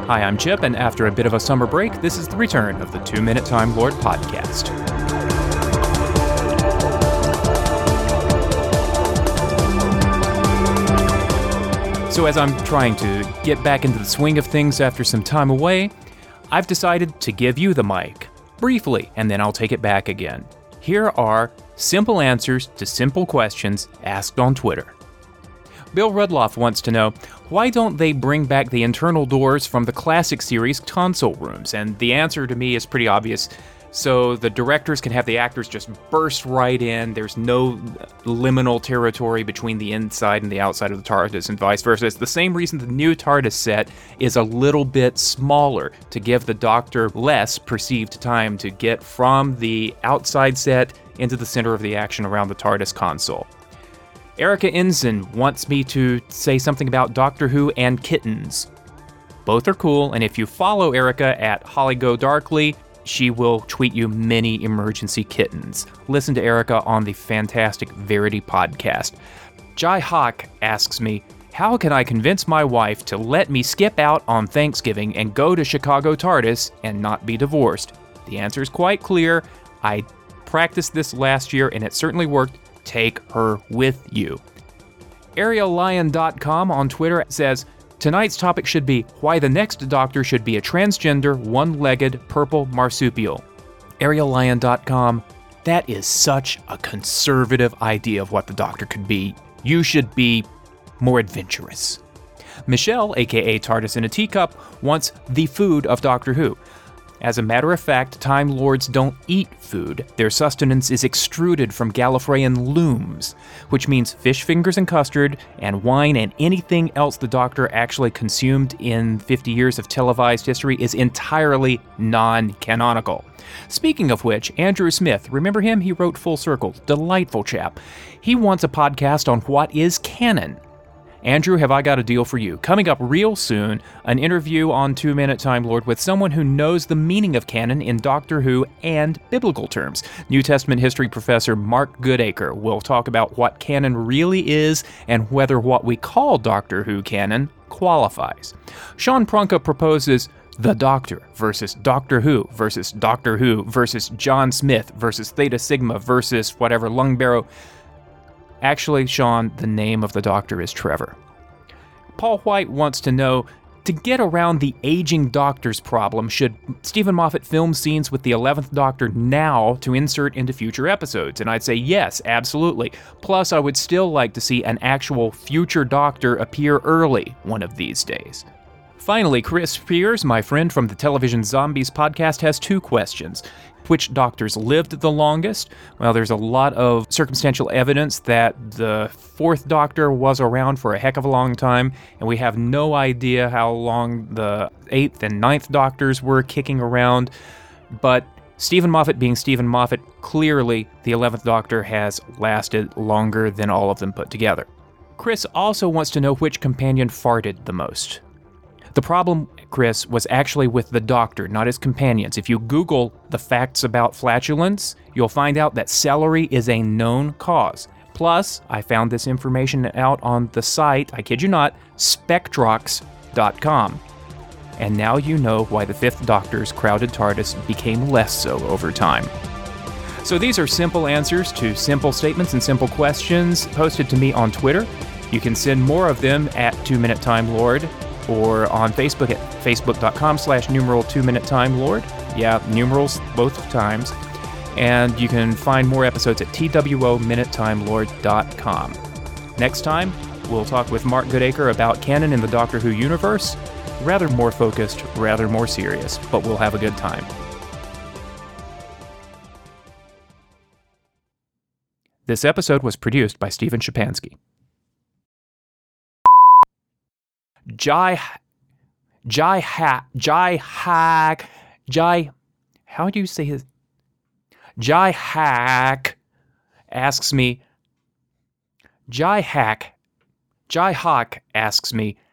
Hi, I'm Chip, and after a bit of a summer break, this is the return of the 2 Minute Time Lord podcast. So as I'm trying to get back into the swing of things after some time away, I've decided to give you the mic, briefly, and then I'll take it back again. Here are simple answers to simple questions asked on Twitter. Bill Rudloff wants to know, why don't they bring back the internal doors from the classic series console rooms? And the answer to me is pretty obvious. So the directors can have the actors just burst right in. There's no liminal territory between the inside and the outside of the TARDIS and vice versa. It's the same reason the new TARDIS set is a little bit smaller, to give the Doctor less perceived time to get from the outside set into the center of the action around the TARDIS console. Erica Ensign wants me to say something about Doctor Who and kittens. Both are cool, and if you follow Erica at HollyGoDarkly, she will tweet you many emergency kittens. Listen to Erica on the fantastic Verity podcast. Jai Hawk asks me, how can I convince my wife to let me skip out on Thanksgiving and go to Chicago TARDIS and not be divorced? The answer is quite clear. I practiced this last year, and it certainly worked. Take her with you. ArielLion.com on Twitter says, tonight's topic should be why the next Doctor should be a transgender, one-legged purple marsupial. ArielLion.com, that is such a conservative idea of what the Doctor could be. You should be more adventurous. Michelle, aka TARDIS in a Teacup, wants the food of Doctor Who. As a matter of fact, Time Lords don't eat food. Their sustenance is extruded from Gallifreyan looms, which means fish fingers and custard, and wine, and anything else the Doctor actually consumed in 50 years of televised history is entirely non-canonical. Speaking of which, Andrew Smith, remember him? He wrote Full Circle. Delightful chap. He wants a podcast on what is canon. Andrew, have I got a deal for you? Coming up real soon, an interview on 2 Minute Time Lord with someone who knows the meaning of canon in Doctor Who and biblical terms. New Testament history professor Mark Goodacre will talk about what canon really is and whether what we call Doctor Who canon qualifies. Sean Pronka proposes The Doctor versus Doctor Who versus Doctor Who versus John Smith versus Theta Sigma versus whatever Lungbarrow. Actually, Sean, the name of the Doctor is Trevor. Paul White wants to know, to get around the aging Doctor's problem, should Stephen Moffat film scenes with the 11th Doctor now to insert into future episodes? And I'd say yes, absolutely. Plus, I would still like to see an actual future Doctor appear early one of these days. Finally, Chris Piers, my friend from the Television Zombies podcast, has two questions. Which Doctors lived the longest? Well, there's a lot of circumstantial evidence that the 4th Doctor was around for a heck of a long time, and we have no idea how long the 8th and 9th Doctors were kicking around. But Stephen Moffat being Stephen Moffat, clearly the 11th Doctor has lasted longer than all of them put together. Chris also wants to know which companion farted the most. The problem, Chris, was actually with the Doctor, not his companions. If you Google the facts about flatulence, you'll find out that celery is a known cause. Plus, I found this information out on the site, I kid you not, Spectrox.com. And now you know why the 5th Doctor's crowded TARDIS became less so over time. So these are simple answers to simple statements and simple questions posted to me on Twitter. You can send more of them at 2 Minute Time Lord, or on Facebook at facebook.com/2 Minute Time Lord. Yeah, numerals both times. And you can find more episodes at twominietimelord.com. Next time, we'll talk with Mark Goodacre about canon in the Doctor Who universe. Rather more focused, rather more serious, but we'll have a good time. This episode was produced by Stephen Shapansky. How do you say his? Jai Hack asks me, Jai Hawk asks me,